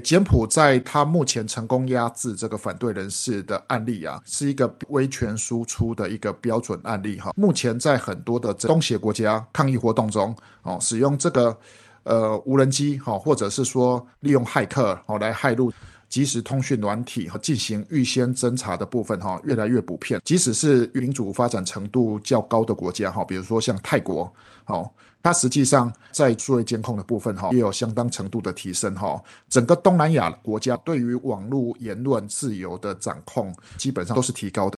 柬埔寨它目前成功压制这个反对人士的案例啊，是一个威权输出的一个标准案例哈。目前在很多的东协国家抗议活动中，使用这个无人机或者是说利用骇客来骇入即时通讯软体进行预先侦查的部分越来越普遍，即使是民主发展程度较高的国家比如说像泰国它实际上在数位监控的部分也有相当程度的提升整个东南亚国家对于网络言论自由的掌控基本上都是提高的。